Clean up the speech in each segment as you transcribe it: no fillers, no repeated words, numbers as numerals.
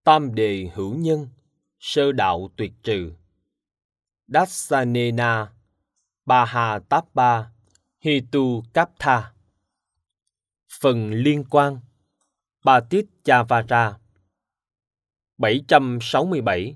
Tam đề hữu nhân, sơ đạo tuyệt trừ. Dassanena Pahatappa Hetu Kaptha. Phần liên quan Patichavara. 767.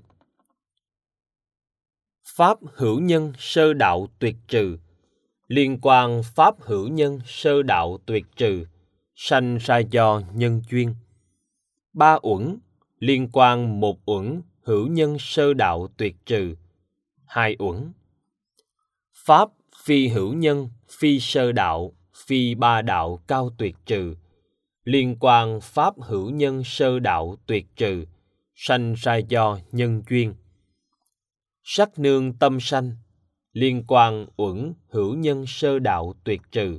Pháp hữu nhân sơ đạo tuyệt trừ. Liên quan pháp hữu nhân sơ đạo tuyệt trừ, sanh ra do nhân duyên. Ba uẩn liên quan một uẩn hữu nhân sơ đạo tuyệt trừ, hai uẩn. Pháp phi hữu nhân, phi sơ đạo, phi ba đạo cao tuyệt trừ. Liên quan pháp hữu nhân sơ đạo tuyệt trừ, sanh ra do nhân duyên. Sắc nương tâm sanh, liên quan uẩn hữu nhân sơ đạo tuyệt trừ.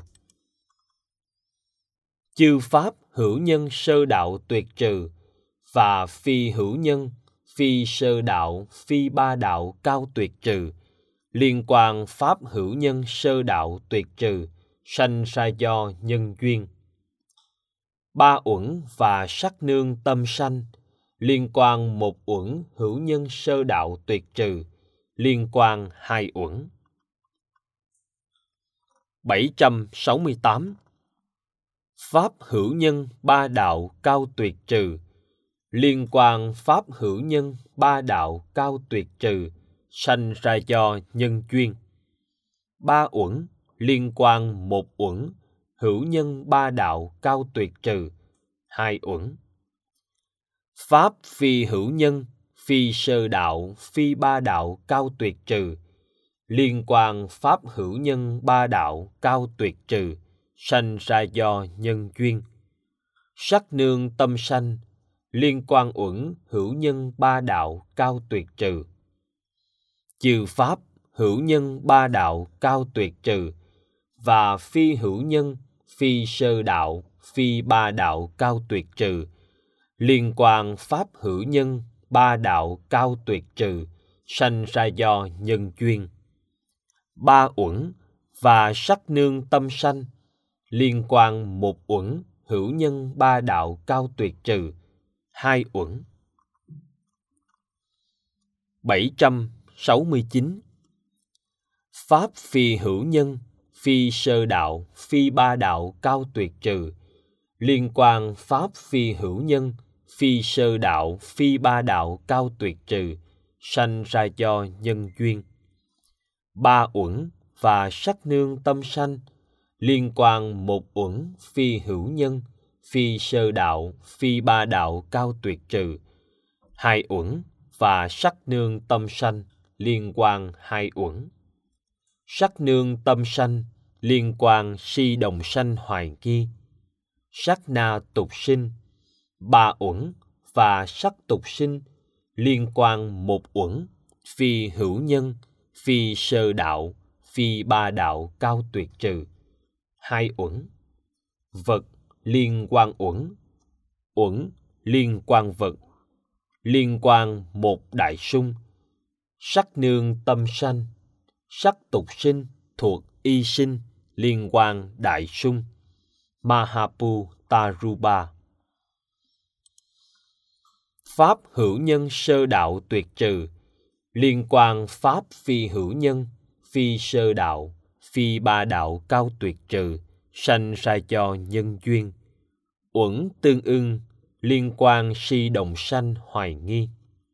Chư pháp hữu nhân sơ đạo tuyệt trừ và phi hữu nhân, phi sơ đạo, phi ba đạo cao tuyệt trừ, liên quan pháp hữu nhân sơ đạo tuyệt trừ, sanh ra do nhân duyên. Ba uẩn và sắc nương tâm sanh, liên quan một uẩn hữu nhân sơ đạo tuyệt trừ, liên quan hai uẩn. 768. Pháp hữu nhân ba đạo cao tuyệt trừ, liên quan pháp hữu nhân ba đạo cao tuyệt trừ, sanh ra do nhân duyên. Ba uẩn liên quan một uẩn hữu nhân ba đạo cao tuyệt trừ, hai uẩn. Pháp phi hữu nhân, phi sơ đạo, phi ba đạo cao tuyệt trừ, liên quan pháp hữu nhân ba đạo cao tuyệt trừ, sanh ra do nhân duyên. Sắc nương tâm sanh, liên quan uẩn hữu nhân ba đạo cao tuyệt trừ. Chư pháp hữu nhân ba đạo cao tuyệt trừ và phi hữu nhân, phi sơ đạo, phi ba đạo cao tuyệt trừ, liên quan pháp hữu nhân ba đạo cao tuyệt trừ, sanh ra do nhân duyên. Ba uẩn và sắc nương tâm sanh, liên quan một uẩn hữu nhân ba đạo cao tuyệt trừ, hai uẩn. 769. Pháp phi hữu nhân, phi sơ đạo, phi ba đạo cao tuyệt trừ, liên quan pháp phi hữu nhân, phi sơ đạo, phi ba đạo cao tuyệt trừ, sanh ra do nhân duyên. Ba uẩn và sắc nương tâm sanh, liên quan một uẩn phi hữu nhân, phi sơ đạo, phi ba đạo cao tuyệt trừ, hai uẩn và sắc nương tâm sanh, liên quan hai uẩn. Sắc nương tâm sanh, liên quan si đồng sanh hoài nghi. Sắc na tục sinh, ba uẩn và sắc tục sinh, liên quan một uẩn phi hữu nhân, phi sơ đạo, phi ba đạo cao tuyệt trừ, hai uẩn. Vật liên quan uẩn, uẩn liên quan vật, liên quan một đại sung. Sắc nương tâm sanh, sắc tục sinh thuộc y sinh, liên quan đại sung. Mahapu Taruba. Pháp hữu nhân sơ đạo tuyệt trừ, liên quan pháp phi hữu nhân, phi sơ đạo, phi ba đạo cao tuyệt trừ, sanh ra do nhân duyên. Uẩn tương ưng, liên quan si đồng sanh hoài nghi.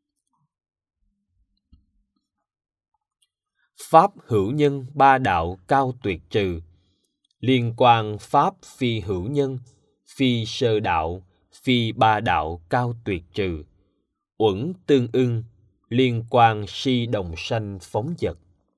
Pháp hữu nhân ba đạo cao tuyệt trừ, liên quan pháp phi hữu nhân, phi sơ đạo, phi ba đạo cao tuyệt trừ. Uẩn tương ưng, liên quan si đồng sanh phóng dật.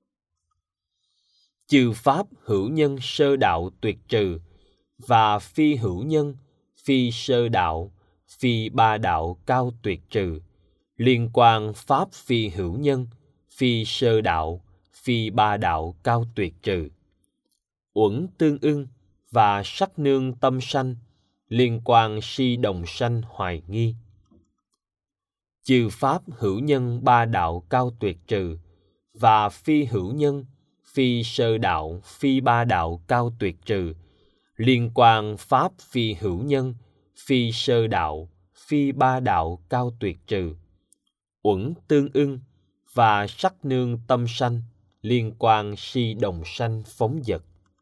Chư pháp hữu nhân sơ đạo tuyệt trừ và phi hữu nhân, phi sơ đạo, phi ba đạo cao tuyệt trừ, liên quan pháp phi hữu nhân, phi sơ đạo, phi ba đạo cao tuyệt trừ. Uẩn tương ưng và sắc nương tâm sanh, liên quan si đồng sanh hoài nghi. Chư pháp hữu nhân ba đạo cao tuyệt trừ và phi hữu nhân, phi sơ đạo, phi ba đạo cao tuyệt trừ, liên quan pháp phi hữu nhân, phi sơ đạo, phi ba đạo cao tuyệt trừ. Uẩn tương ưng và sắc nương tâm sanh, liên quan si đồng sanh phóng dật.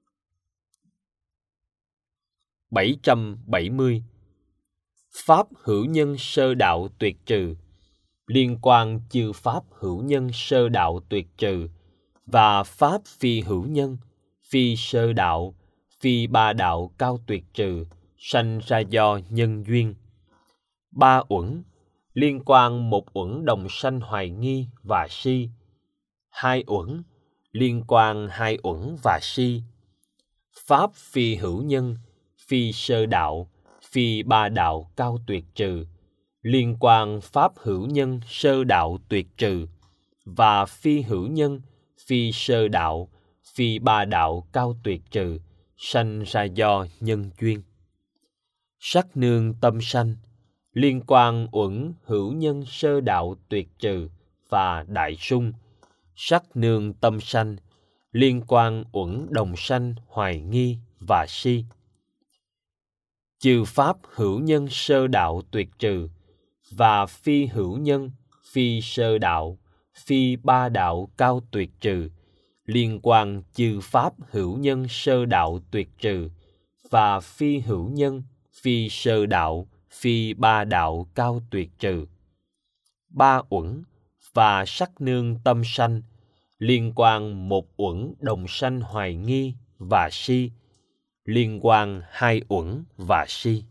770. Pháp hữu nhân sơ đạo tuyệt trừ, liên quan chư pháp hữu nhân sơ đạo tuyệt trừ, và pháp phi hữu nhân, phi sơ đạo, phi ba đạo cao tuyệt trừ, sanh ra do nhân duyên. Ba uẩn, liên quan một uẩn đồng sanh hoài nghi và si. Hai uẩn, liên quan hai uẩn và si. Pháp phi hữu nhân, phi sơ đạo, phi ba đạo cao tuyệt trừ, liên quan pháp hữu nhân sơ đạo tuyệt trừ, và phi hữu nhân, phi sơ đạo, phi ba đạo cao tuyệt trừ, sanh ra do nhân duyên. Sắc nương tâm sanh, liên quan uẩn hữu nhân sơ đạo tuyệt trừ và đại sung. Sắc nương tâm sanh, liên quan uẩn đồng sanh hoài nghi và si. Chư pháp hữu nhân sơ đạo tuyệt trừ, và phi hữu nhân, phi sơ đạo, phi ba đạo cao tuyệt trừ, liên quan chư pháp hữu nhân sơ đạo tuyệt trừ, và phi hữu nhân, phi sơ đạo, phi ba đạo cao tuyệt trừ. Ba uẩn và sắc nương tâm sanh, liên quan một uẩn đồng sanh hoài nghi và si, liên quan hai uẩn và si.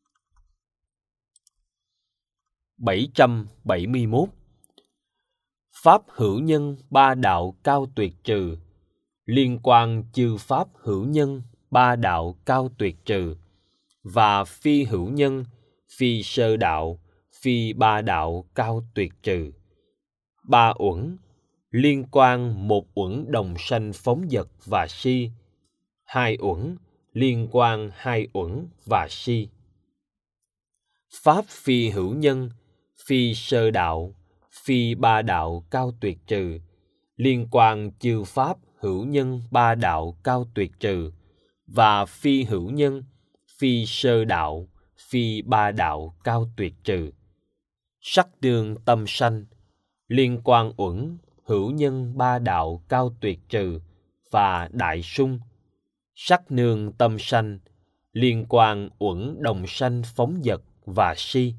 771. Pháp hữu nhân ba đạo cao tuyệt trừ, liên quan chư pháp hữu nhân ba đạo cao tuyệt trừ, và phi hữu nhân, phi sơ đạo, phi ba đạo cao tuyệt trừ. Ba uẩn, liên quan một uẩn đồng sanh phóng dật và si. Hai uẩn, liên quan hai uẩn và si. Pháp phi hữu nhân, phi sơ đạo, phi ba đạo cao tuyệt trừ, liên quan chư pháp hữu nhân ba đạo cao tuyệt trừ, và phi hữu nhân, phi sơ đạo, phi ba đạo cao tuyệt trừ. Sắc nương tâm sanh, liên quan uẩn hữu nhân ba đạo cao tuyệt trừ và đại sung. Sắc nương tâm sanh, liên quan uẩn đồng sanh phóng dật và si.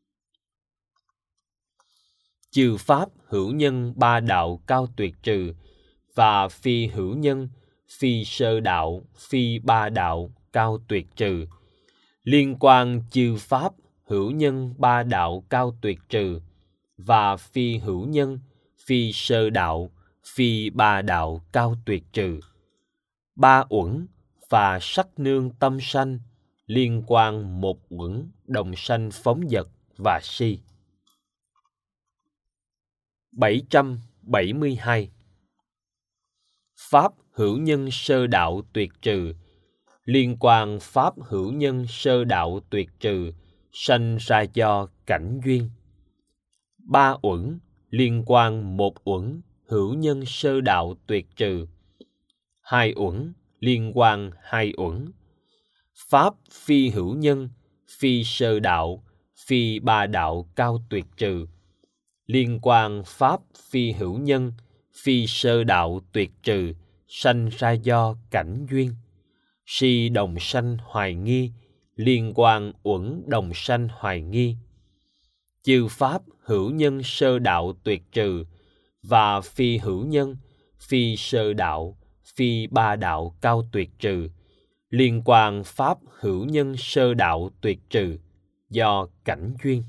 Chư pháp hữu nhân ba đạo cao tuyệt trừ, và phi hữu nhân, phi sơ đạo, phi ba đạo cao tuyệt trừ, liên quan chư pháp hữu nhân ba đạo cao tuyệt trừ, và phi hữu nhân, phi sơ đạo, phi ba đạo cao tuyệt trừ. Ba uẩn và sắc nương tâm sanh, liên quan một uẩn đồng sanh phóng dật và si. 772. Pháp hữu nhân sơ đạo tuyệt trừ, liên quan pháp hữu nhân sơ đạo tuyệt trừ, sanh ra do cảnh duyên. Ba uẩn, liên quan một uẩn hữu nhân sơ đạo tuyệt trừ. Hai uẩn, liên quan hai uẩn. Pháp phi hữu nhân, phi sơ đạo, phi ba đạo cao tuyệt trừ, liên quan pháp phi hữu nhân, phi sơ đạo tuyệt trừ, sanh ra do cảnh duyên. Si đồng sanh hoài nghi, liên quan uẩn đồng sanh hoài nghi. Chư pháp hữu nhân sơ đạo tuyệt trừ, và phi hữu nhân, phi sơ đạo, phi ba đạo cao tuyệt trừ, liên quan pháp hữu nhân sơ đạo tuyệt trừ, do cảnh duyên.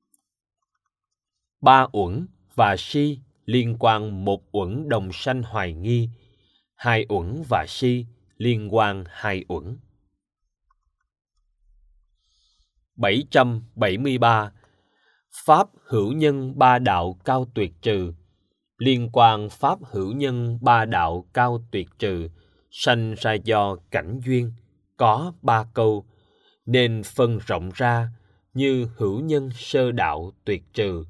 Ba uẩn và si, liên quan một uẩn đồng sanh hoài nghi. Hai uẩn và si, liên quan hai uẩn. 773. Pháp hữu nhân ba đạo cao tuyệt trừ, liên quan pháp hữu nhân ba đạo cao tuyệt trừ, sanh ra do cảnh duyên, có ba câu, nên phân rộng ra như hữu nhân sơ đạo tuyệt trừ.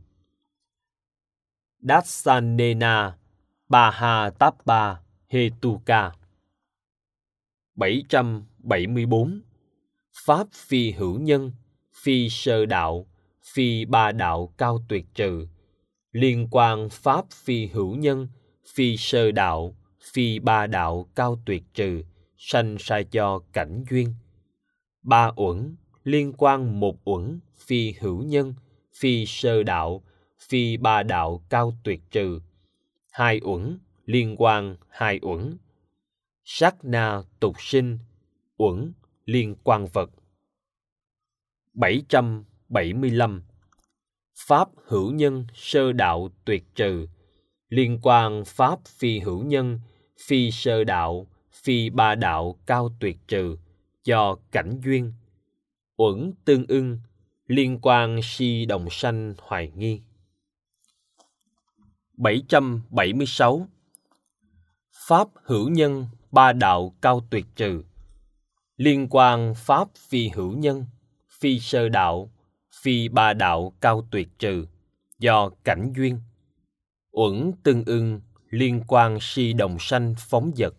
Dasanena Pahatappa Hetuka. 774. Pháp phi hữu nhân, phi sơ đạo, phi ba đạo cao tuyệt trừ. Liên quan pháp phi hữu nhân, phi sơ đạo, phi ba đạo cao tuyệt trừ, sanh ra do cảnh duyên. Ba uẩn liên quan một uẩn, phi hữu nhân, phi sơ đạo, phi ba đạo cao tuyệt trừ. Hai uẩn liên quan hai uẩn. Sát na tục sinh, uẩn liên quan vật. 775. Pháp hữu nhân sơ đạo tuyệt trừ. Liên quan pháp phi hữu nhân, phi sơ đạo, phi ba đạo cao tuyệt trừ, do cảnh duyên. Uẩn tương ưng, liên quan si đồng sanh hoài nghi. 776. Pháp hữu nhân ba đạo cao tuyệt trừ. Liên quan pháp phi hữu nhân, phi sơ đạo, phi ba đạo cao tuyệt trừ, do cảnh duyên. Uẩn tương ưng, liên quan si đồng sanh phóng dật.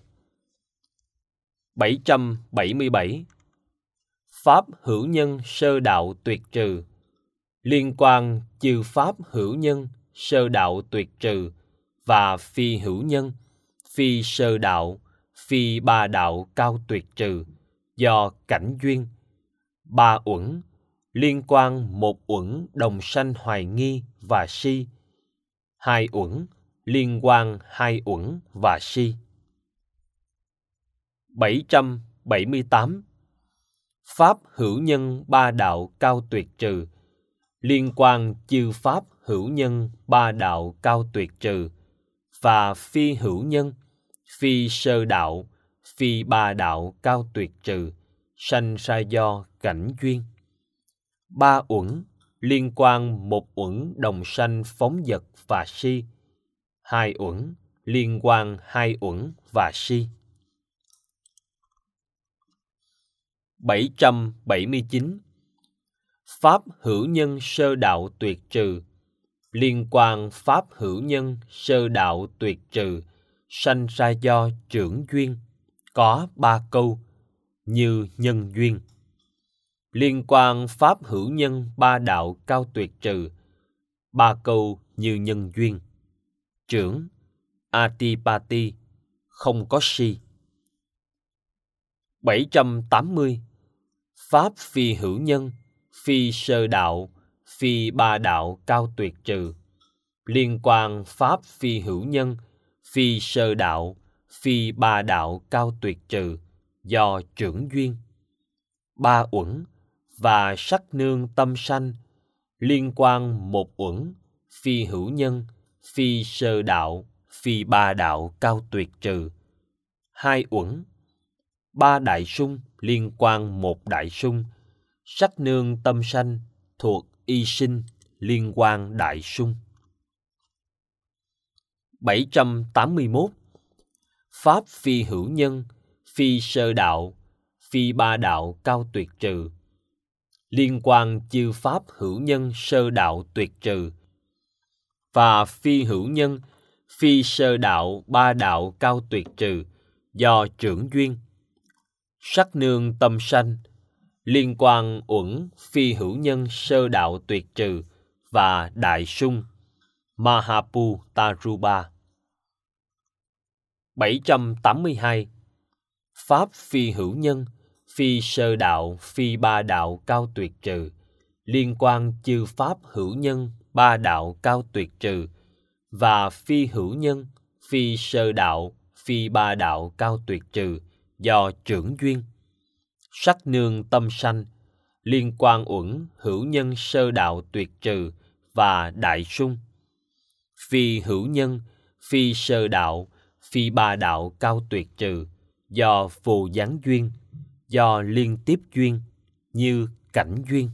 777. Pháp hữu nhân sơ đạo tuyệt trừ. Liên quan chư pháp hữu nhân sơ đạo tuyệt trừ và phi hữu nhân, phi sơ đạo, phi ba đạo cao tuyệt trừ, do cảnh duyên. Ba uẩn liên quan một uẩn đồng sanh hoài nghi và si. Hai uẩn liên quan hai uẩn và si. 778. Pháp hữu nhân ba đạo cao tuyệt trừ. Liên quan chư pháp hữu nhân ba đạo cao tuyệt trừ và phi hữu nhân, phi sơ đạo, phi ba đạo cao tuyệt trừ, sanh ra do cảnh duyên. Ba uẩn liên quan một uẩn đồng sanh phóng dật và si. Hai uẩn liên quan hai uẩn và si. 779. Pháp hữu nhân sơ đạo tuyệt trừ. Liên quan pháp hữu nhân sơ đạo tuyệt trừ, sanh ra do trưởng duyên, có ba câu, như nhân duyên. Liên quan pháp hữu nhân ba đạo cao tuyệt trừ, ba câu như nhân duyên. Trưởng, Atipati, không có si. 780. Pháp phi hữu nhân, phi sơ đạo, phi ba đạo cao tuyệt trừ. Liên quan pháp phi hữu nhân, phi sơ đạo, phi ba đạo cao tuyệt trừ, do trưởng duyên. Ba uẩn và sắc nương tâm sanh, liên quan một uẩn, phi hữu nhân, phi sơ đạo, phi ba đạo cao tuyệt trừ. Hai uẩn, ba đại sung liên quan một đại sung, sắc nương tâm sanh thuộc y sinh liên quan đại sung. 781. Pháp phi hữu nhân, phi sơ đạo, phi ba đạo cao tuyệt trừ. Liên quan chư pháp hữu nhân sơ đạo tuyệt trừ và phi hữu nhân, phi sơ đạo ba đạo cao tuyệt trừ, do trưởng duyên. Sắc nương tâm sanh, liên quan uẩn phi hữu nhân sơ đạo tuyệt trừ và đại sung, Mahapu Taruba. 782. Pháp phi hữu nhân, phi sơ đạo, phi ba đạo cao tuyệt trừ. Liên quan chư pháp hữu nhân ba đạo cao tuyệt trừ và phi hữu nhân, phi sơ đạo, phi ba đạo cao tuyệt trừ, do trưởng duyên. Sắc nương tâm sanh, liên quan uẩn hữu nhân sơ đạo tuyệt trừ và đại sung. Phi hữu nhân, phi sơ đạo, phi ba đạo cao tuyệt trừ, do phù gián duyên, do liên tiếp duyên, như cảnh duyên.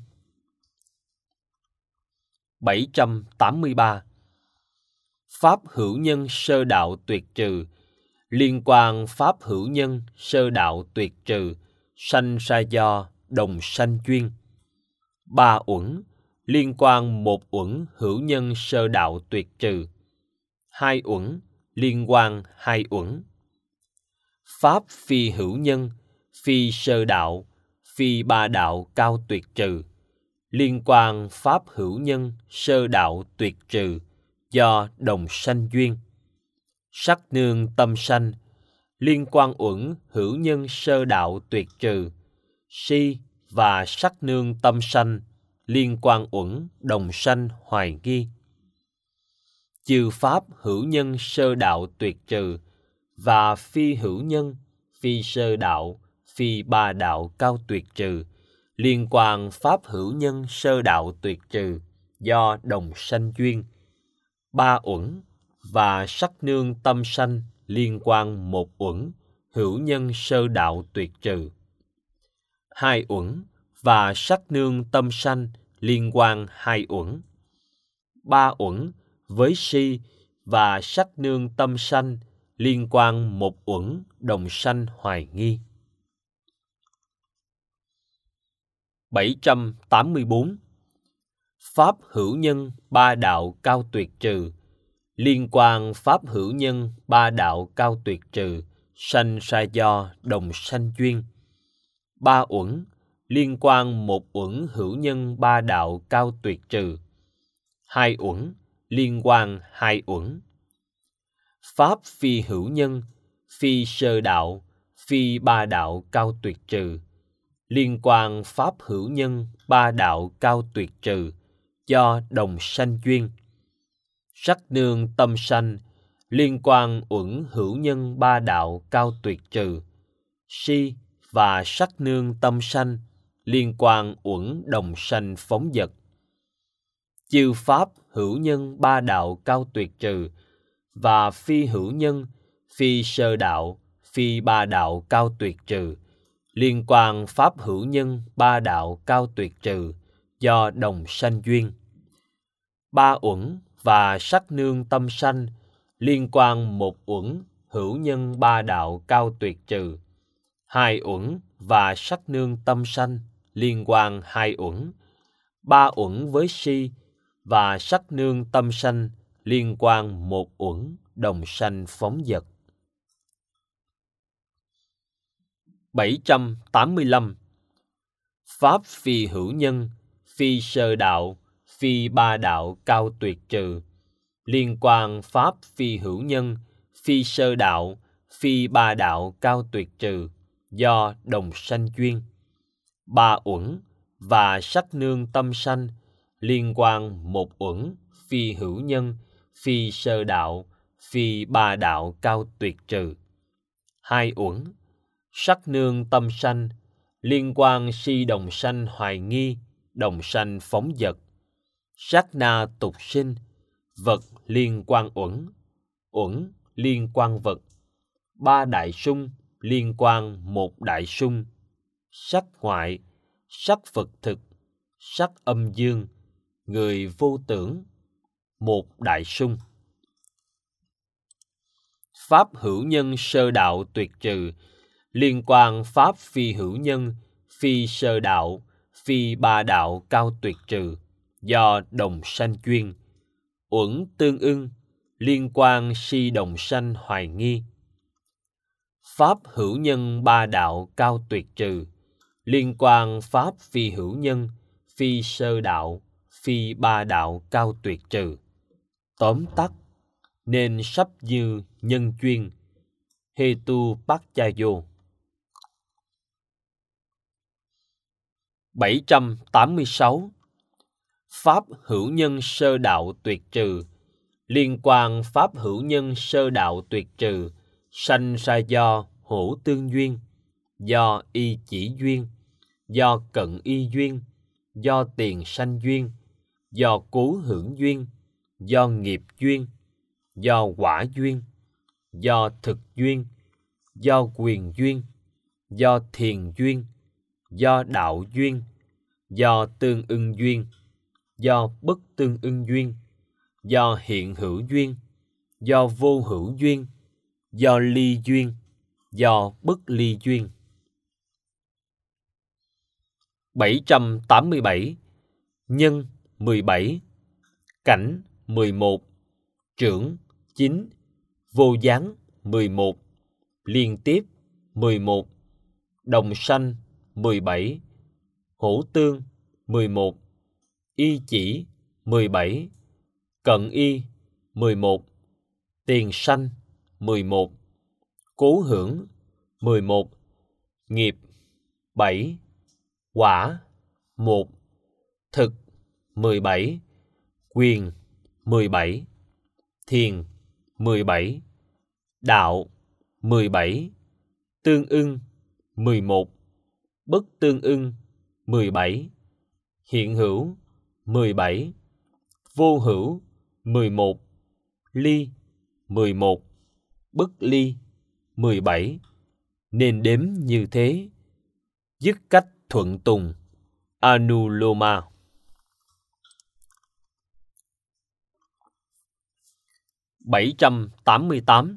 783. Pháp hữu nhân sơ đạo tuyệt trừ. Liên quan pháp hữu nhân sơ đạo tuyệt trừ, sanh ra do đồng sanh duyên. Ba uẩn liên quan một uẩn hữu nhân sơ đạo tuyệt trừ. Hai uẩn liên quan hai uẩn. Pháp phi hữu nhân, phi sơ đạo, phi ba đạo cao tuyệt trừ. liên quan pháp hữu nhân sơ đạo tuyệt trừ do đồng sanh duyên. Sắc nương tâm sanh, liên quan uẩn hữu nhân sơ đạo tuyệt trừ. Si và sắc nương tâm sanh, liên quan uẩn đồng sanh hoài nghi. Chư pháp hữu nhân sơ đạo tuyệt trừ và phi hữu nhân, phi sơ đạo, phi ba đạo cao tuyệt trừ, liên quan pháp hữu nhân sơ đạo tuyệt trừ do đồng sanh duyên. Ba uẩn và sắc nương tâm sanh, liên quan một uẩn hữu nhân sơ đạo tuyệt trừ. Hai uẩn và sắc nương tâm sanh, liên quan hai uẩn. Ba uẩn với si và sắc nương tâm sanh, liên quan một uẩn đồng sanh hoài nghi. 784. Pháp hữu nhân ba đạo cao tuyệt trừ, liên quan pháp hữu nhân ba đạo cao tuyệt trừ, sanh ra do đồng sanh duyên. Ba uẩn liên quan một uẩn hữu nhân ba đạo cao tuyệt trừ. Hai uẩn liên quan hai uẩn. Pháp phi hữu nhân, phi sơ đạo, phi ba đạo cao tuyệt trừ, liên quan pháp hữu nhân ba đạo cao tuyệt trừ do đồng sanh duyên. Sắc nương tâm sanh, liên quan uẩn hữu nhân ba đạo cao tuyệt trừ. Si và sắc nương tâm sanh, liên quan uẩn đồng sanh phóng dật. Chư pháp hữu nhân ba đạo cao tuyệt trừ và phi hữu nhân, phi sơ đạo, phi ba đạo cao tuyệt trừ, liên quan pháp hữu nhân ba đạo cao tuyệt trừ do đồng sanh duyên. Ba uẩn và sắc nương tâm sanh, liên quan một uẩn hữu nhân ba đạo cao tuyệt trừ. Hai uẩn và sắc nương tâm sanh, liên quan hai uẩn. Ba uẩn với si và sắc nương tâm sanh, liên quan một uẩn đồng sanh phóng dật. 785. Pháp phi hữu nhân, phi sơ đạo, phi ba đạo cao tuyệt trừ, liên quan pháp phi hữu nhân, phi sơ đạo, phi ba đạo cao tuyệt trừ do đồng sanh duyên. Ba uẩn và sắc nương tâm sanh, liên quan một uẩn phi hữu nhân, phi sơ đạo, phi ba đạo cao tuyệt trừ. Hai uẩn sắc nương tâm sanh, liên quan si đồng sanh hoài nghi, đồng sanh phóng dật. Sát na tục sinh, vật liên quan uẩn liên quan vật. Ba đại sung liên quan một đại sung. Sắc ngoại, sắc vật thực, sắc âm dương, người vô tưởng, một đại sung. Pháp hữu nhân sơ đạo tuyệt trừ, liên quan pháp phi hữu nhân, phi sơ đạo, phi ba đạo cao tuyệt trừ do đồng sanh duyên. Uẩn tương ưng, liên quan si đồng sanh hoài nghi. Pháp hữu nhân ba đạo cao tuyệt trừ, liên quan pháp phi hữu nhân, phi sơ đạo, phi ba đạo cao tuyệt trừ. Tóm tắt, nên sắp như nhân duyên. Hetu Pakchayo. 786. Pháp hữu nhân sơ đạo tuyệt trừ, liên quan pháp hữu nhân sơ đạo tuyệt trừ, sanh ra do hữu tương duyên, do y chỉ duyên, do cận y duyên, do tiền sanh duyên, do cố hưởng duyên, do nghiệp duyên, do quả duyên, do thực duyên, do quyền duyên, do thiền duyên, do đạo duyên, do tương ưng duyên, do bất tương ưng duyên, do hiện hữu duyên, do vô hữu duyên, do ly duyên, do bất ly duyên. 787. Nhân 17, cảnh 11, trưởng 9, vô gián 11, liên tiếp 11, đồng sanh 17, hữu tương 11, y chỉ 17, cận y 11, tiền sanh 11, cố hưởng 11, nghiệp 7, quả 1, thực 17, quyền 17, thiền 17, đạo 17, tương ưng 11, bất tương ưng 17, hiện hữu 17, vô hữu 11, ly 11, bất ly 17, nên đếm như thế, dứt cách thuận tùng, Anuloma. 788.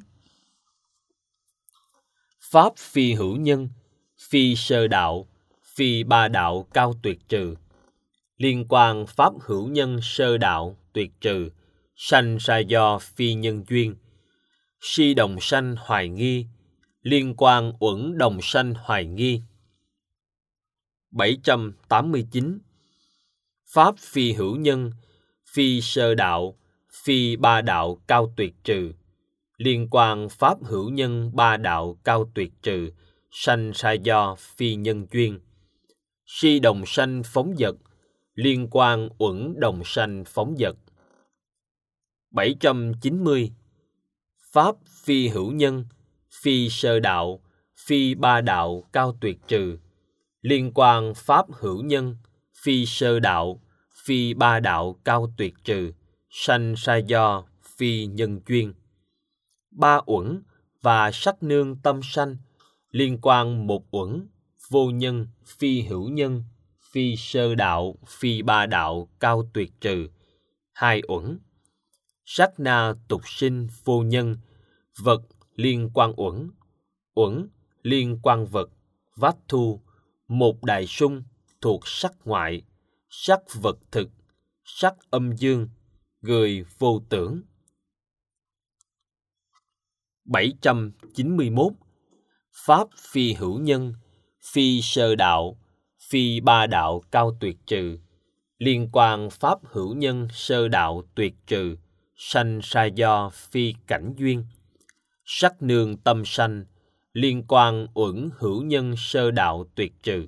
Pháp phi hữu nhân, phi sơ đạo, phi ba đạo cao tuyệt trừ. Liên quan pháp hữu nhân sơ đạo tuyệt trừ, sanh ra do phi nhân duyên. Si đồng sanh hoài nghi, liên quan uẩn đồng sanh hoài nghi. 789. Pháp phi hữu nhân, phi sơ đạo, phi ba đạo cao tuyệt trừ. Liên quan pháp hữu nhân ba đạo cao tuyệt trừ, sanh ra do phi nhân duyên. Si đồng sanh phóng dật, liên quan uẩn đồng sanh phóng dật. 790. Pháp phi hữu nhân, phi sơ đạo, phi ba đạo cao tuyệt trừ. Liên quan pháp hữu nhân, phi sơ đạo, phi ba đạo cao tuyệt trừ, sanh ra do phi nhân duyên. Ba uẩn và sắc nương tâm sanh, liên quan một uẩn, vô nhân, phi hữu nhân, phi sơ đạo, phi ba đạo cao tuyệt trừ. Hai uẩn. Sắc na tục sinh vô nhân, vật liên quan uẩn, uẩn liên quan vật, vát thu, một đại sung thuộc sắc ngoại, sắc vật thực, sắc âm dương, người vô tưởng. 791. Pháp phi hữu nhân, phi sơ đạo, phi ba đạo cao tuyệt trừ. Liên quan pháp hữu nhân sơ đạo tuyệt trừ, sanh ra do phi cảnh duyên. Sắc nương tâm sanh, liên quan uẩn hữu nhân sơ đạo tuyệt trừ.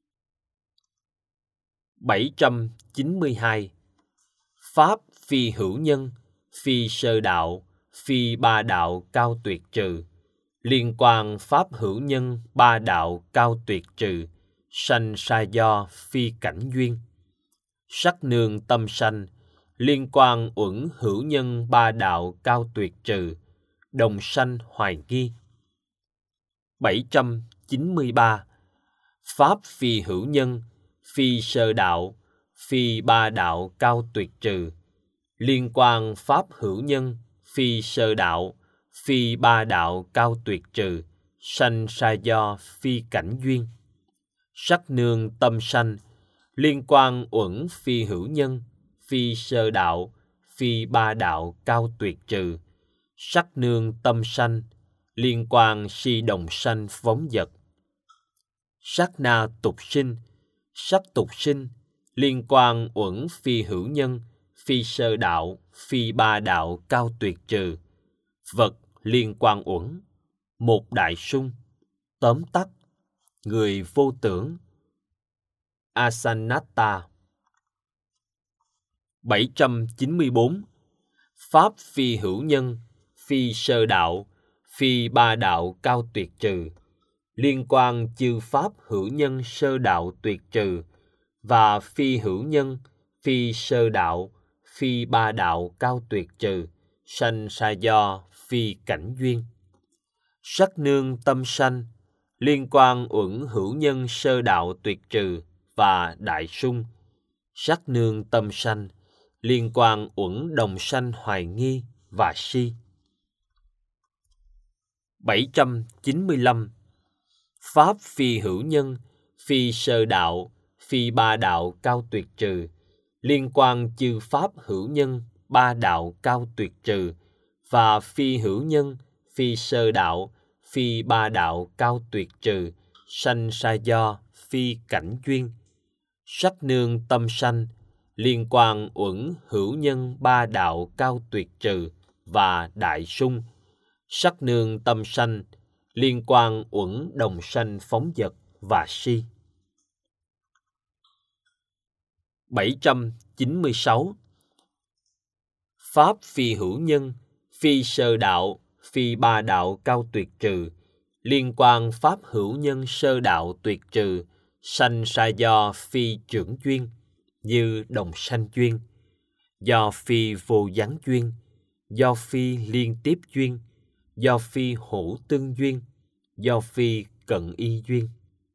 792. Pháp phi hữu nhân, phi sơ đạo, phi ba đạo cao tuyệt trừ. Liên quan pháp hữu nhân ba đạo cao tuyệt trừ, sanh ra do phi cảnh duyên. Sắc nương tâm sanh, liên quan uẩn hữu nhân ba đạo cao tuyệt trừ, đồng sanh hoài nghi. 793. Pháp phi hữu nhân, phi sơ đạo, phi ba đạo cao tuyệt trừ. Liên quan pháp hữu nhân, phi sơ đạo, phi ba đạo cao tuyệt trừ, sanh ra do phi cảnh duyên. Sắc nương tâm sanh, liên quan uẩn phi hữu nhân, phi sơ đạo, phi ba đạo cao tuyệt trừ. Sắc nương tâm sanh, liên quan si đồng sanh phóng dật. Sắc na tục sinh, sắc tục sinh, liên quan uẩn phi hữu nhân, phi sơ đạo, phi ba đạo cao tuyệt trừ. Vật liên quan uẩn, một đại sung, tóm tắt, người vô tưởng. Asanatta. 794. Pháp phi hữu nhân, phi sơ đạo, phi ba đạo cao tuyệt trừ. Liên quan chư pháp hữu nhân sơ đạo tuyệt trừ, và phi hữu nhân, phi sơ đạo, phi ba đạo cao tuyệt trừ, sanh ra do phi cảnh duyên. Sắc nương tâm sanh, liên quan uẩn hữu nhân sơ đạo tuyệt trừ và đại sung. Sắc nương tâm sanh, liên quan uẩn đồng sanh hoài nghi và si. 795. Pháp phi hữu nhân, phi sơ đạo, phi ba đạo cao tuyệt trừ. Liên quan chư pháp hữu nhân ba đạo cao tuyệt trừ, và phi hữu nhân, phi sơ đạo, phi ba đạo cao tuyệt trừ, sanh ra do phi cảnh duyên. Sắc nương tâm sanh, liên quan uẩn hữu nhân ba đạo cao tuyệt trừ và đại sung, sắc nương tâm sanh, liên quan uẩn đồng sanh phóng dật và si. 796. Pháp phi hữu nhân, phi sơ đạo, phi ba đạo cao tuyệt trừ, liên quan pháp hữu nhân sơ đạo tuyệt trừ, sanh ra do phi trưởng duyên, như đồng sanh duyên, do phi vô gián duyên, do phi liên tiếp duyên, do phi hữu tương duyên, do phi cận y duyên.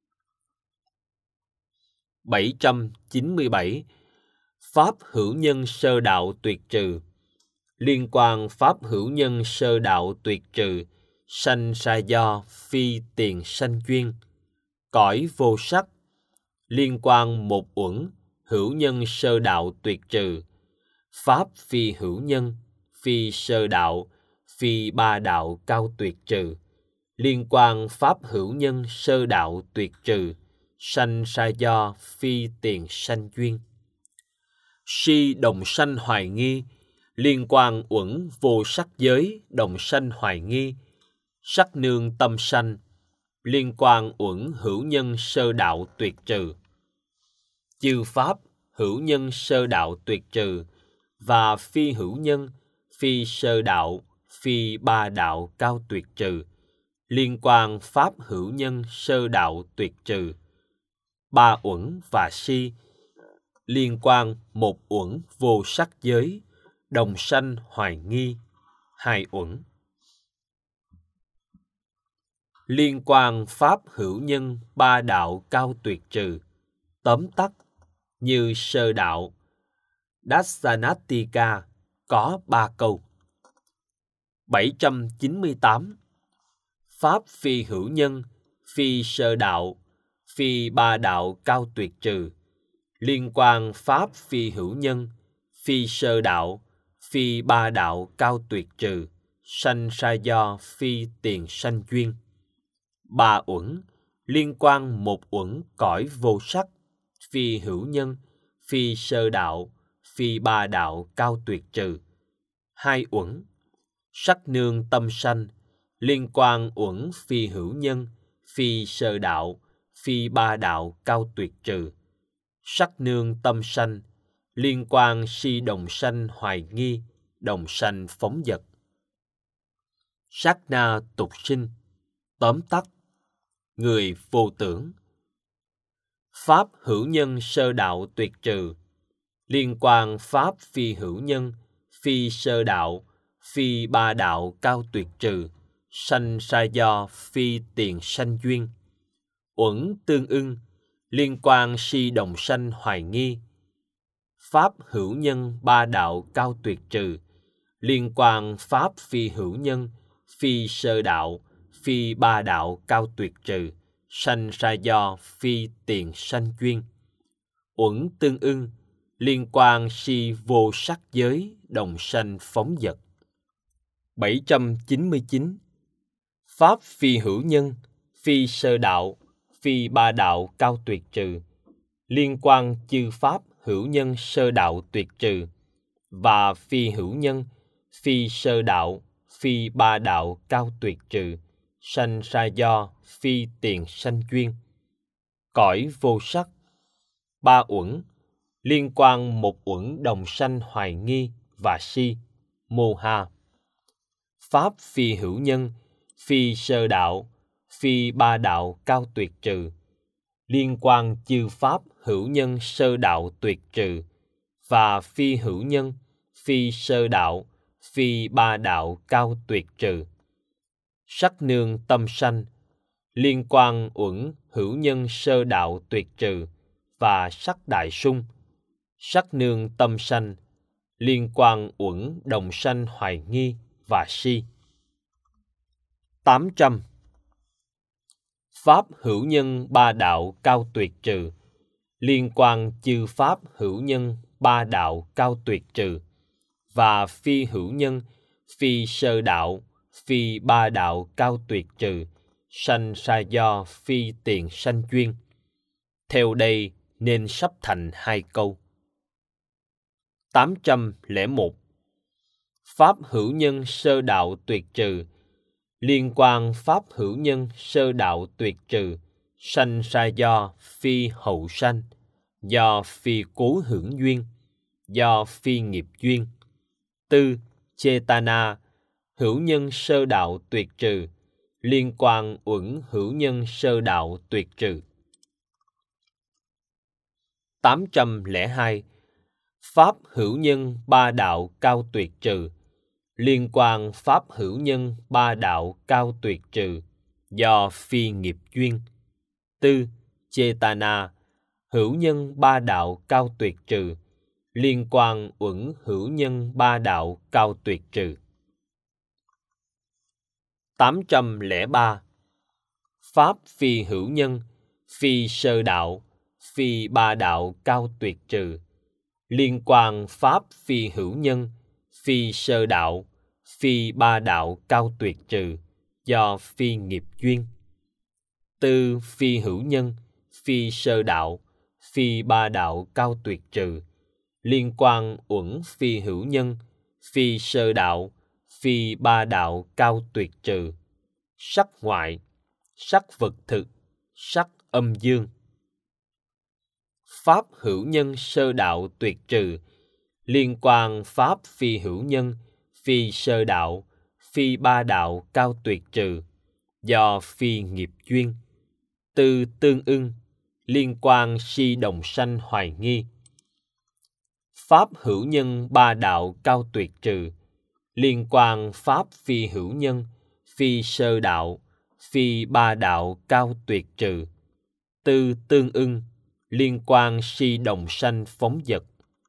797. Pháp hữu nhân sơ đạo tuyệt trừ, liên quan pháp hữu nhân sơ đạo tuyệt trừ, sanh ra do phi tiền sanh duyên, cõi vô sắc, liên quan một uẩn hữu nhân sơ đạo tuyệt trừ, pháp phi hữu nhân, phi sơ đạo, phi ba đạo cao tuyệt trừ, liên quan pháp hữu nhân sơ đạo tuyệt trừ, sanh ra do phi tiền sanh duyên. Si đồng sanh hoài nghi, liên quan uẩn vô sắc giới đồng sanh hoài nghi, sắc nương tâm sanh, liên quan uẩn hữu nhân sơ đạo tuyệt trừ. Chư pháp hữu nhân sơ đạo tuyệt trừ và phi hữu nhân, phi sơ đạo, phi ba đạo cao tuyệt trừ, liên quan pháp hữu nhân sơ đạo tuyệt trừ. Ba uẩn và si, liên quan một uẩn vô sắc giới, đồng sanh hoài nghi, hai uẩn. Liên quan pháp hữu nhân ba đạo cao tuyệt trừ, tóm tắt như sơ đạo Dassanatika có 3 câu. 798. Pháp phi hữu nhân, phi sơ đạo, phi ba đạo cao tuyệt trừ, liên quan pháp phi hữu nhân, phi sơ đạo, phi ba đạo cao tuyệt trừ, sanh ra do phi tiền sanh duyên. Ba uẩn, liên quan một uẩn cõi vô sắc, phi hữu nhân, phi sơ đạo, phi ba đạo cao tuyệt trừ. Hai uẩn, sắc nương tâm sanh, liên quan uẩn phi hữu nhân, phi sơ đạo, phi ba đạo cao tuyệt trừ. Sắc nương tâm sanh, liên quan si đồng sanh hoài nghi, đồng sanh phóng dật. Sát na tục sinh, tóm tắt người vô tưởng. Pháp hữu nhân sơ đạo tuyệt trừ, liên quan pháp phi hữu nhân, phi sơ đạo, phi ba đạo cao tuyệt trừ, sanh ra do phi tiền sanh duyên. Uẩn tương ưng, liên quan si đồng sanh hoài nghi. Pháp hữu nhân ba đạo cao tuyệt trừ, liên quan pháp phi hữu nhân, phi sơ đạo, phi ba đạo cao tuyệt trừ, sanh ra do phi tiền sanh duyên. Uẩn tương ưng, liên quan si vô sắc giới đồng sanh phóng dật. 799. Pháp phi hữu nhân, phi sơ đạo, phi ba đạo cao tuyệt trừ, liên quan chư pháp hữu nhân sơ đạo tuyệt trừ và phi hữu nhân, phi sơ đạo, phi ba đạo cao tuyệt trừ, sanh ra do phi tiền sanh duyên. Cõi vô sắc, ba uẩn, liên quan một uẩn đồng sanh hoài nghi và si, mô ha. Pháp phi hữu nhân, phi sơ đạo, phi ba đạo cao tuyệt trừ, liên quan chư pháp hữu nhân sơ đạo tuyệt trừ và phi hữu nhân, phi sơ đạo, phi ba đạo cao tuyệt trừ. Sắc nương tâm sanh, liên quan uẩn hữu nhân sơ đạo tuyệt trừ và sắc đại sung. Sắc nương tâm sanh, liên quan uẩn đồng sanh hoài nghi và si. 800. Pháp hữu nhân ba đạo cao tuyệt trừ, liên quan chư pháp hữu nhân ba đạo cao tuyệt trừ và phi hữu nhân, phi sơ đạo, phi ba đạo cao tuyệt trừ, sanh ra do phi tiền sanh duyên. Theo đây nên sắp thành 2 câu. 801. Pháp hữu nhân sơ đạo tuyệt trừ, liên quan pháp hữu nhân sơ đạo tuyệt trừ, sanh ra do phi hậu sanh, do phi cố hưởng duyên, do phi nghiệp duyên. Tư, Chetana, hữu nhân sơ đạo tuyệt trừ, liên quan uẩn hữu nhân sơ đạo tuyệt trừ. 802. Pháp hữu nhân ba đạo cao tuyệt trừ, liên quan pháp hữu nhân ba đạo cao tuyệt trừ, do phi nghiệp duyên. Tư, Chetana, hữu nhân ba đạo cao tuyệt trừ, liên quan uẩn hữu nhân ba đạo cao tuyệt trừ. 803. Pháp phi hữu nhân, phi sơ đạo, phi ba đạo cao tuyệt trừ, liên quan pháp phi hữu nhân, phi sơ đạo, phi ba đạo cao tuyệt trừ, do phi nghiệp duyên. Tư, phi hữu nhân, phi sơ đạo, phi ba đạo cao tuyệt trừ, liên quan uẩn phi hữu nhân, phi sơ đạo, phi ba đạo cao tuyệt trừ, sắc ngoại, sắc vật thực, sắc âm dương. Pháp hữu nhân sơ đạo tuyệt trừ, liên quan pháp phi hữu nhân, phi sơ đạo, phi ba đạo cao tuyệt trừ, do phi nghiệp duyên. Tư, tương ưng, liên quan si đồng sanh hoài nghi. Pháp hữu nhân ba đạo cao tuyệt trừ, liên quan pháp phi hữu nhân, phi sơ đạo, phi ba đạo cao tuyệt trừ. Tư, tương ưng, liên quan si đồng sanh phóng dật.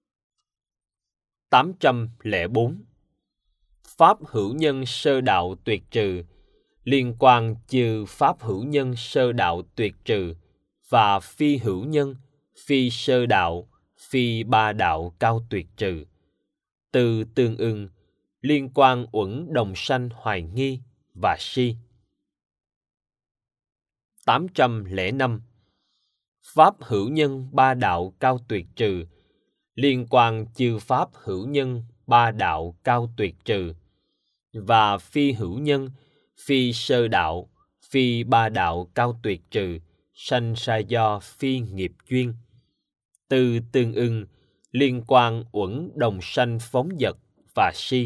804. Pháp hữu nhân sơ đạo tuyệt trừ, liên quan chư pháp hữu nhân sơ đạo tuyệt trừ và phi hữu nhân, phi sơ đạo, phi ba đạo cao tuyệt trừ. Từ tương ưng, liên quan uẩn đồng sanh hoài nghi và si. 805. Pháp hữu nhân ba đạo cao tuyệt trừ, liên quan chư pháp hữu nhân ba đạo cao tuyệt trừ và phi hữu nhân, phi sơ đạo, phi ba đạo cao tuyệt trừ, sanh ra do phi nghiệp duyên. Từ tương ưng, liên quan uẩn đồng sanh phóng dật và si.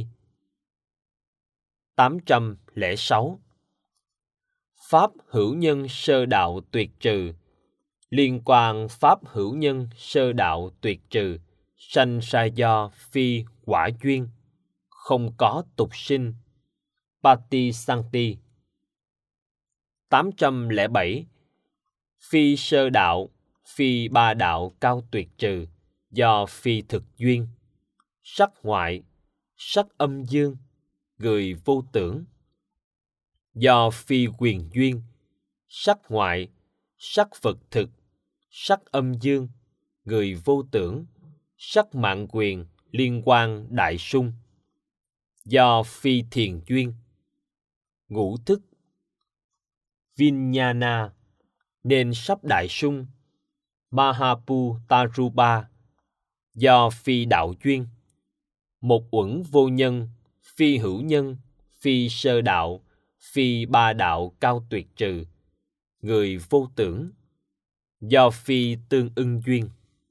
806. Pháp hữu nhân sơ đạo tuyệt trừ, liên quan pháp hữu nhân sơ đạo tuyệt trừ, sanh ra do phi quả duyên, không có tục sinh. Patisanti. 807. Phi sơ đạo, phi ba đạo cao tuyệt trừ, do phi thực duyên, sắc ngoại, sắc âm dương, người vô tưởng. Do phi quyền duyên, sắc ngoại, sắc vật thực, sắc âm dương, người vô tưởng, sắc mạng quyền, liên quan đại sung. Do phi thiền duyên, ngũ thức, Vijnana, nên sắp đại sung, Mahapu-tarupa. Do phi đạo duyên, một uẩn vô nhân, phi hữu nhân, phi sơ đạo, phi ba đạo cao tuyệt trừ, người vô tưởng. Do phi tương ưng duyên.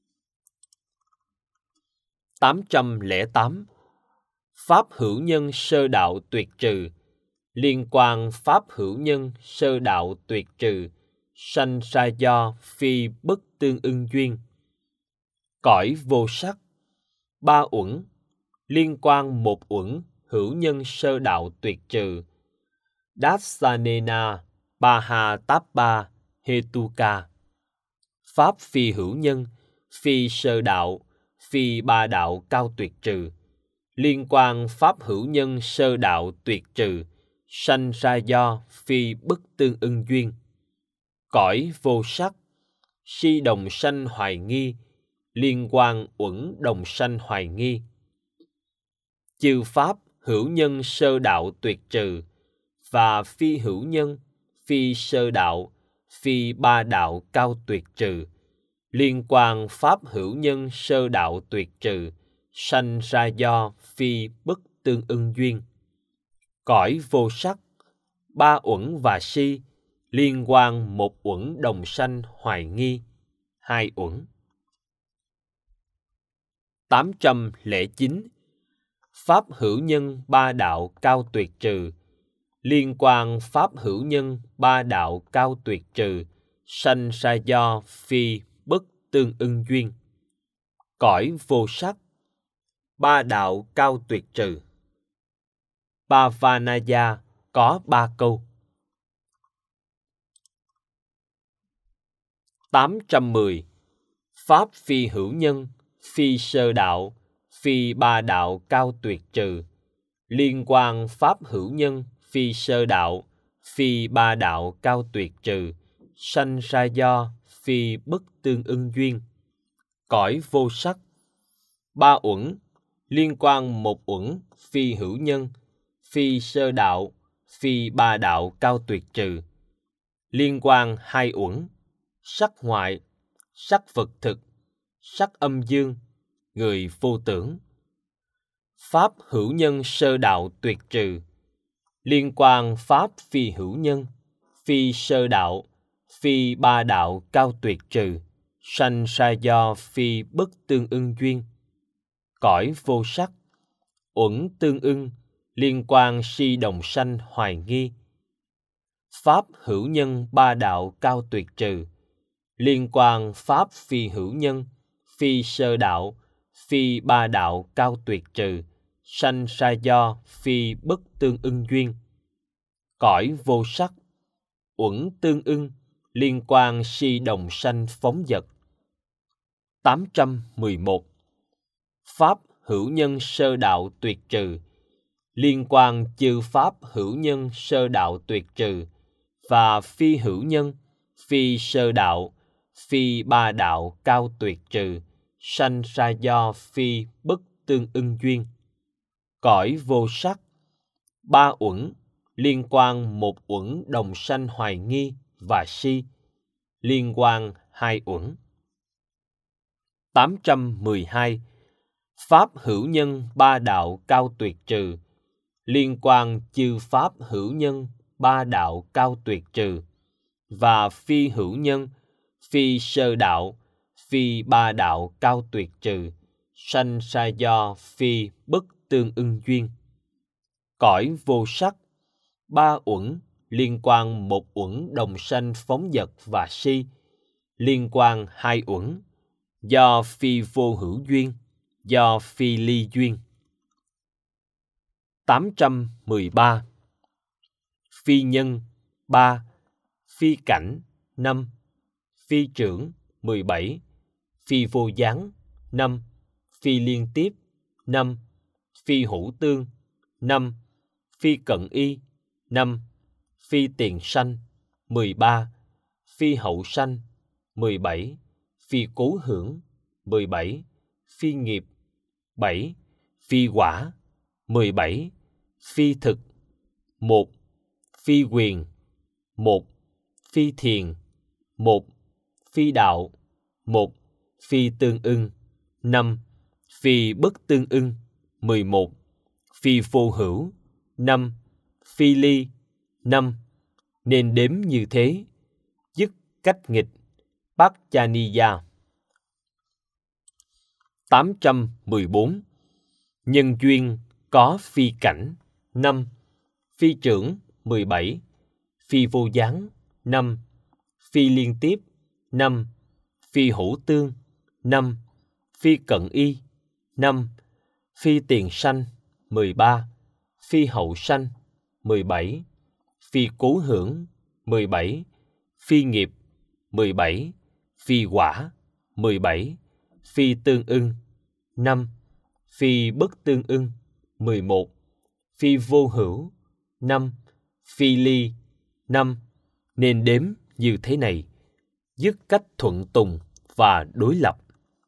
808. Pháp hữu nhân sơ đạo tuyệt trừ, liên quan pháp hữu nhân sơ đạo tuyệt trừ, sanh ra do phi bất tương ưng duyên. Cõi vô sắc, ba uẩn, liên quan một uẩn hữu nhân sơ đạo tuyệt trừ, Dasanena Pahatappa Hetuka. Pháp phi hữu nhân, phi sơ đạo, phi ba đạo cao tuyệt trừ, liên quan pháp hữu nhân sơ đạo tuyệt trừ, sanh ra do phi bất tương ưng duyên. Cõi vô sắc, si đồng sanh hoài nghi, liên quan uẩn đồng sanh hoài nghi. Chư pháp hữu nhân sơ đạo tuyệt trừ và phi hữu nhân, phi sơ đạo, phi ba đạo cao tuyệt trừ, liên quan pháp hữu nhân sơ đạo tuyệt trừ, sanh ra do phi bất tương ưng duyên. Cõi vô sắc, ba uẩn và si, liên quan một uẩn đồng sanh hoài nghi, hai uẩn. 809. Pháp hữu nhân ba đạo cao tuyệt trừ, liên quan pháp hữu nhân ba đạo cao tuyệt trừ, sanh ra do phi bất tương ưng duyên. Cõi vô sắc, ba đạo cao tuyệt trừ. Pavanaya có 3 câu. 810. Pháp phi hữu nhân, phi sơ đạo, phi ba đạo cao tuyệt trừ, liên quan pháp hữu nhân, phi sơ đạo, phi ba đạo cao tuyệt trừ, sanh ra do phi bất tương ưng duyên. Cõi vô sắc, ba uẩn, liên quan một uẩn, phi hữu nhân, phi sơ đạo, phi ba đạo cao tuyệt trừ, liên quan hai uẩn, sắc ngoại, sắc vật thực, sắc âm dương, người vô tưởng. Pháp hữu nhân sơ đạo tuyệt trừ, liên quan pháp phi hữu nhân, phi sơ đạo, phi ba đạo cao tuyệt trừ, sanh ra do phi bất tương ưng duyên. Cõi vô sắc, uẩn tương ưng, liên quan si đồng sanh hoài nghi. Pháp hữu nhân ba đạo cao tuyệt trừ, liên quan pháp phi hữu nhân, phi sơ đạo, phi ba đạo cao tuyệt trừ, sanh ra do phi bất tương ưng duyên. Cõi vô sắc, uẩn tương ưng, liên quan si đồng sanh phóng dật. 811. Pháp hữu nhân sơ đạo tuyệt trừ, liên quan chư pháp hữu nhân sơ đạo tuyệt trừ, và phi hữu nhân, phi sơ đạo, phi ba đạo cao tuyệt trừ, sanh ra do phi bất tương ưng duyên. Cõi vô sắc, ba uẩn, liên quan một uẩn đồng sanh hoài nghi và si, liên quan hai uẩn. 812. Pháp hữu nhân ba đạo cao tuyệt trừ, liên quan chư pháp hữu nhân ba đạo cao tuyệt trừ, và phi hữu nhân, phi sơ đạo, phi ba đạo cao tuyệt trừ, sanh ra do phi bất tương ưng duyên. Cõi vô sắc, ba uẩn, liên quan một uẩn đồng sanh phóng dật và si, liên quan hai uẩn, do phi vô hữu duyên, do phi ly duyên. 813. Phi nhân 3, phi cảnh 5, phi trưởng 17, phi vô gián 5, phi liên tiếp 5, phi hữu tương 5, phi cận y 5, phi tiền sanh 13, phi hậu sanh 17, phi cố hưởng 17, phi nghiệp 7, phi quả 17, phi thực 1, phi quyền 1, phi thiền 1, phi đạo 1, phi tương ưng 5, phi bất tương ưng 11, phi vô hữu 5, phi ly 5, nên đếm như thế, dứt cách nghịch. Paccaniya. 814. Nhân duyên có phi cảnh 5, phi trưởng 17, phi vô gián 5, phi liên tiếp 5, phi hữu tương 5, phi cận y 5, phi tiền sanh 13, phi hậu sanh 17, phi cố hưởng 17, phi nghiệp 17, phi quả 17, phi tương ưng 5, phi bất tương ưng 11, phi vô hữu 5, phi ly 5, nên đếm như thế này, dứt cách thuận tùng và đối lập.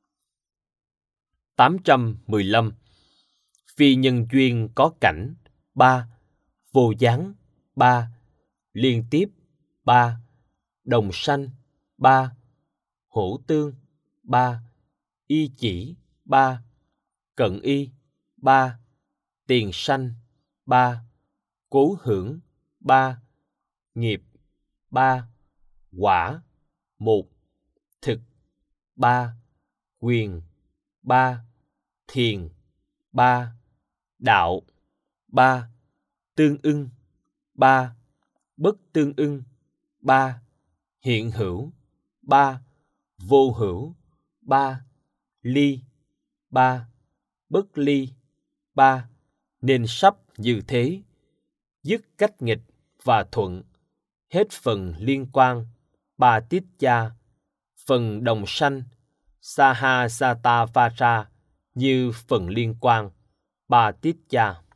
815. Phi nhân duyên có cảnh 3, vô gián 3, liên tiếp 3, đồng sanh 3, hữu tương 3, y chỉ 3, cận y 3, tiền sanh 3, cố hưởng 3, nghiệp 3, quả 1, thực 3, quyền 3, thiền 3, đạo 3, tương ưng 3, bất tương ưng 3, hiện hữu 3, vô hữu 3, ly 3, bất ly 3, nên sắp như thế, dứt cách nghịch và thuận, hết phần liên quan, ba tít cha, phần đồng sanh, Sahasatavara như phần liên quan, ba tít cha.